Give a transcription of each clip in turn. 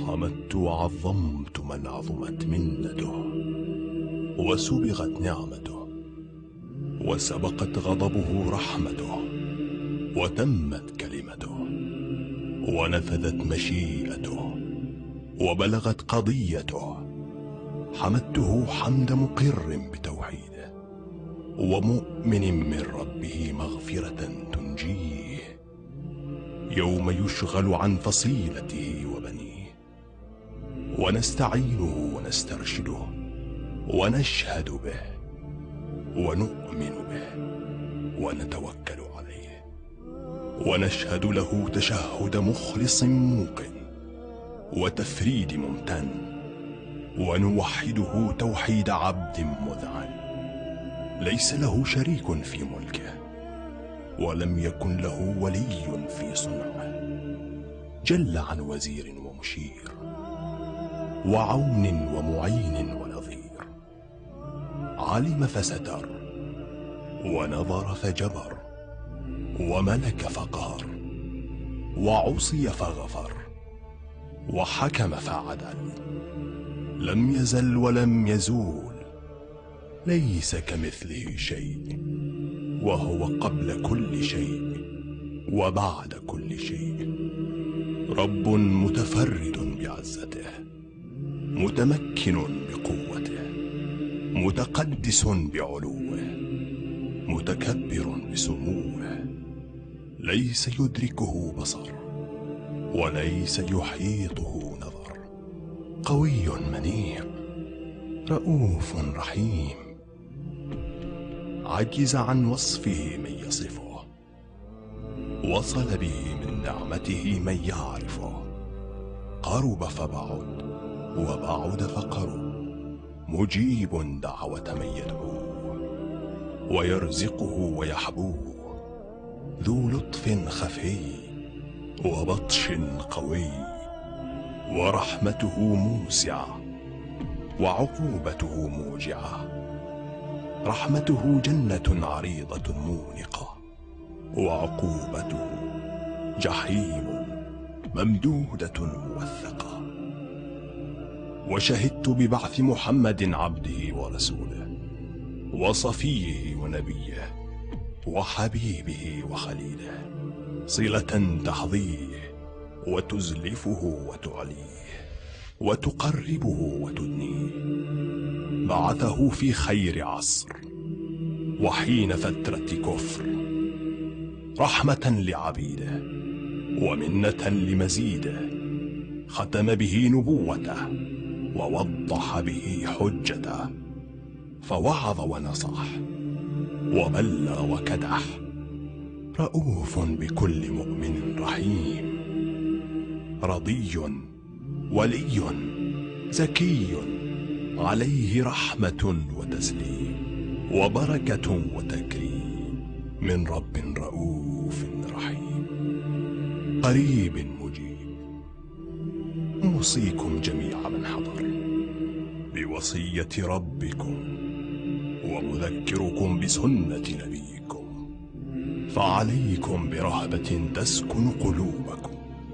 حمدت وعظمت من عظمت منته، وسبغت نعمته، وسبقت غضبه رحمته، وتمت كلمته، ونفذت مشيئته، وبلغت قضيته. حمدته حمد مقر بتوحيده، ومؤمن من ربه مغفرة تنجيه يوم يشغل عن فصيلته وبنيه. ونستعينه ونسترشده، ونشهد به، ونؤمن به، ونتوكل عليه، ونشهد له تشهد مخلص موقن، وتفريد ممتن، ونوحده توحيد عبد مذعن ليس له شريك في ملكه، ولم يكن له ولي في صنعه، جل عن وزير ومشير، وعون ومعين ونظير. علم فستر، ونظر فجبر، وملك فقهر، وعصي فغفر، وحكم فعدل. لم يزل ولم يزول، ليس كمثله شيء، وهو قبل كل شيء وبعد كل شيء. رب متفرد بعزته، متمكن بقوته، متقدس بعلوه، متكبر بسموه. ليس يدركه بصر، وليس يحيطه نظر. قوي منيع، رؤوف رحيم. عجز عن وصفه من يصفه، وصل به من نعمته من يعرفه. قرب فبعد، وبعد فقرب. مجيب دعوة من يدعوه، ويرزقه ويحبوه. ذو لطف خفي، وبطش قوي. ورحمته موسعة، وعقوبته موجعة. رحمته جنة عريضة مونقة، وعقوبته جحيم ممدودة موثقة. وشهدت ببعث محمد عبده ورسوله، وصفيه ونبيه، وحبيبه وخليله، صلة تحظيه، وتزلفه وتعليه، وتقربه وتدنيه. بعثه في خير عصر، وحين فترة كفر، رحمة لعبيده، ومنة لمزيده. ختم به نبوته، ووضح به حجته. فوعظ ونصح، وبلغ وكدح. رؤوف بكل مؤمن رحيم. رضي ولي زكي، عليه رحمة وتسليم، وبركة وتكريم، من رب رؤوف رحيم. قريب مجيب. أوصيكم جميع من حضر بوصية ربكم، وأذكركم بسنة نبيكم. فعليكم برهبة تسكن قلوبكم،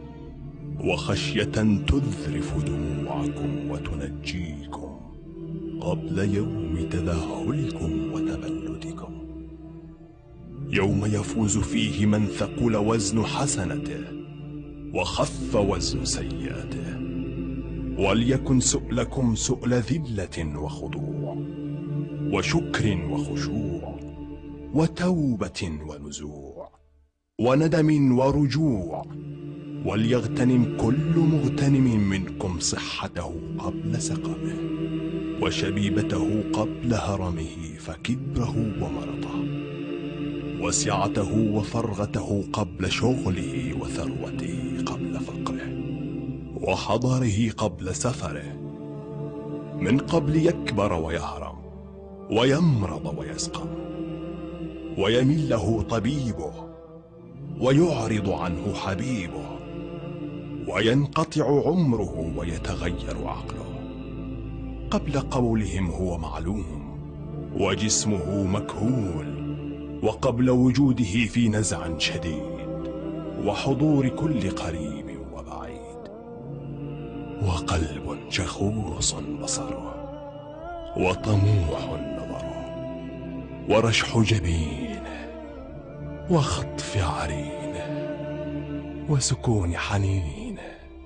وخشية تذرف دموعكم وتنجيكم قبل يوم تذهلكم وتبلدكم، يوم يفوز فيه من ثقل وزن حسنته، وخف وزن سيئاته. وليكن سؤلكم سؤل ذلة وخضوع، وشكر وخشوع، وتوبة ونزوع، وندم ورجوع. وليغتنم كل مغتنم منكم صحته قبل سقمه، وشبيبته قبل هرمه فكبره ومرضه، وسعته وفرغته قبل شغله، وثروته قبل فقره، وحضره قبل سفره. من قبل يكبر ويهرم، ويمرض ويسقم، ويمله طبيبه، ويعرض عنه حبيبه، وينقطع عمره ويتغير عقله. قبل قولهم هو معلوم، وجسمه مكهول، وقبل وجوده في نزع شديد، وحضور كل قريب وبعيد. وقلب شخوص بصره، وطموح نظره، ورشح جبينه، وخطف عرينه، وسكون حنينه،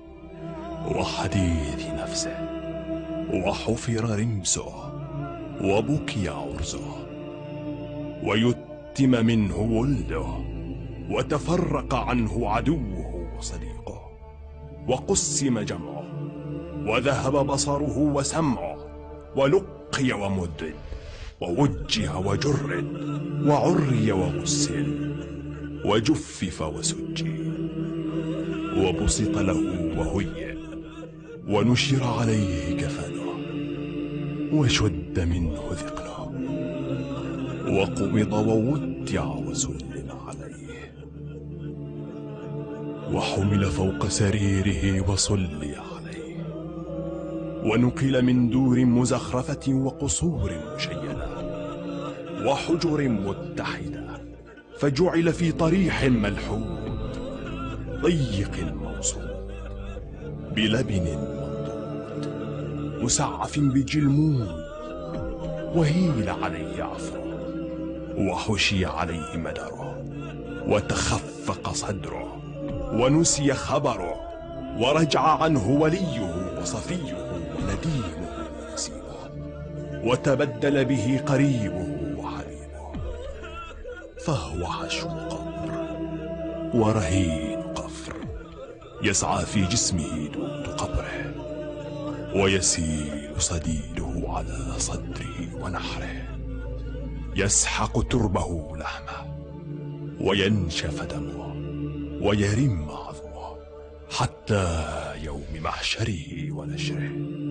وحديث نفسه، وحفر رمسه، وبكي عرزه، ويتم منه ولده، وتفرق عنه عدوه وصديقه، وقسم جمعه، وذهب بصره وسمعه، ولقي ومدد، ووجه وجرد، وعري وغسل، وجفف وسجي، وبسط له وهيئ، ونشر عليه كفنه، وشد منه ذقنه، وقبض وودع وسلم عليه، وحمل فوق سريره وصلي عليه، ونقل من دور مزخرفة وقصور مشيدة وحجر متحدة، فجعل في طريح ملحود ضيق موصود بلبن منضود مسعف بجلمود، وهيل عليه عفره، وحشي عليه مدره، وتخفق صدره، ونسي خبره، ورجع عنه وليه وصفيه ونديمه ونسيبه، وتبدل به قريبه وحبيبه، فهو حشو قبر ورهين قفر، يسعى في جسمه دود قبره، ويسيل صديده على صدره ونحره، يسحق تربه لحمه، وينشف دمه، ويرم عظمه، حتى يوم محشره ونشره،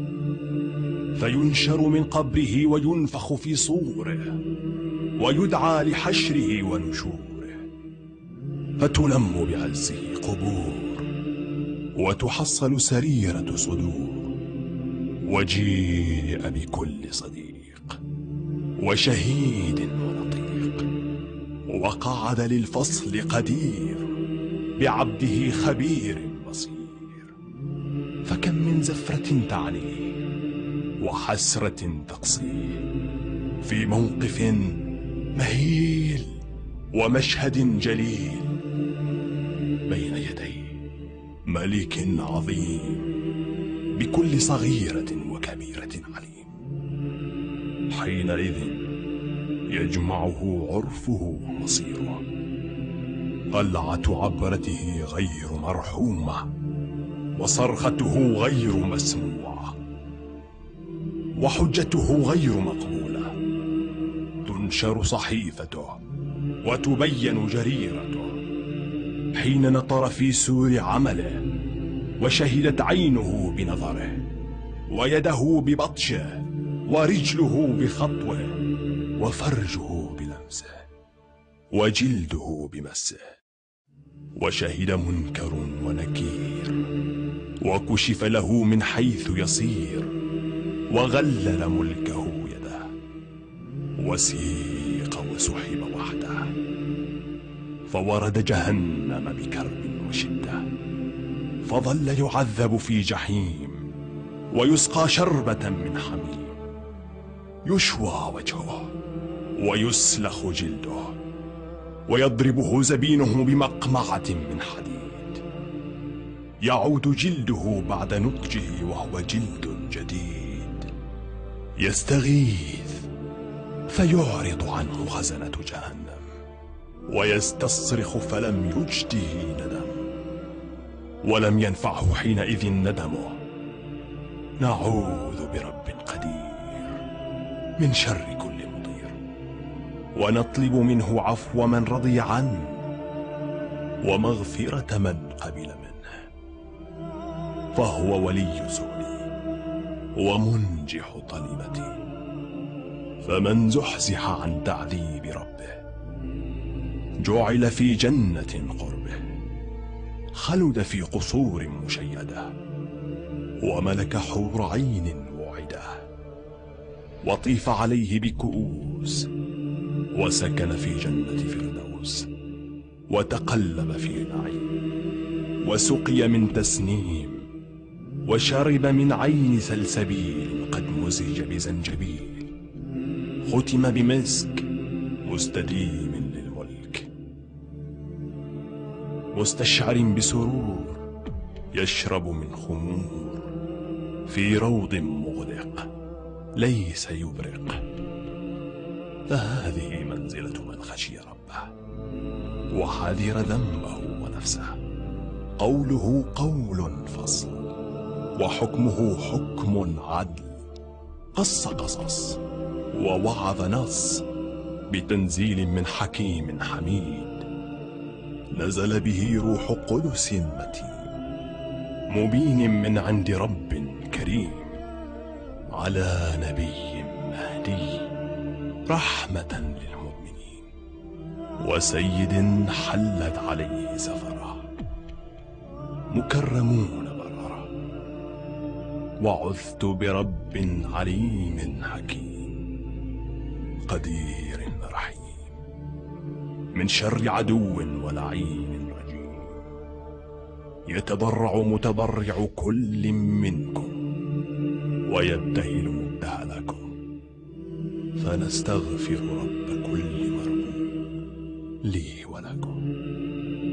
فينشر من قبره وينفخ في صوره، ويدعى لحشره ونشوره، فتلم بعزه قبور، وتحصل سريرة صدور، وجيء بكل صديق وشهيد ونطيق، وقعد للفصل قدير، بعبده خبير بصير، فكم من زفرة تعنيه، وحسرة تقصيه، في موقف مهيل ومشهد جليل، بين يدي ملك عظيم، بكل صغيرة وكبيرة عليم. حينئذ يجمعه عرفه ومصيره، قلعة عبرته غير مرحومة، وصرخته غير مسموعة، وحجته غير مقبولة، تنشر صحيفته وتبين جريرته، حين نطر في سور عمله، وشهدت عينه بنظره، ويده ببطشه، ورجله بخطوه، وفرجه بلمسه، وجلده بمسه، وشهد منكر ونكير، وكشف له من حيث يصير، وغلل ملكه يده، وسيق وسحب وحده، فورد جهنم بكرب وشده، فظل يعذب في جحيم، ويسقى شربة من حميم، يشوى وجهه، ويسلخ جلده، ويضربه زبينه بمقمعة من حديد، يعود جلده بعد نضجه وهو جلد جديد، يستغيث فيعرض عنه خزنة جهنم، ويستصرخ فلم يجده ندم، ولم ينفعه حينئذ ندمه. نعوذ برب قدير من شر كل مضير، ونطلب منه عفو من رضي عنه، ومغفرة من قبل منه، فهو ولي سؤلي ومنجح طلبتي، فمن زحزح عن تعذيب ربه جعل في جنة قربه، خلد في قصور مشيدة، وملك حور عين موعدة، وطيف عليه بكؤوس، وسكن في جنة فردوس، وتقلب في نعيم، وسقي من تسنيم، وشرب من عين سلسبيل قد مزج بزنجبيل، ختم بمسك مستديم للملك، مستشعر بسرور يشرب من خمور في روض مغدق ليس يبرق. فهذه منزلة من خشي ربه وحذر ذنبه ونفسه. قوله قول فصل وحكمه حكم عدل، قص قصص ووعظ نص بتنزيل من حكيم حميد. نزل به روح قدس متين مبين من عند رب كريم، على نبي مهدي رحمة للمؤمنين، وسيد حلت عليه سفره، مكرمون بررة. وعذت برب عليم حكيم قدير رحيم، من شر عدو ولعين رجيم. يتضرع متضرع كل منكم ويبتهل مبتهلكم، فنستغفر رب كل مربوب لي ولكم.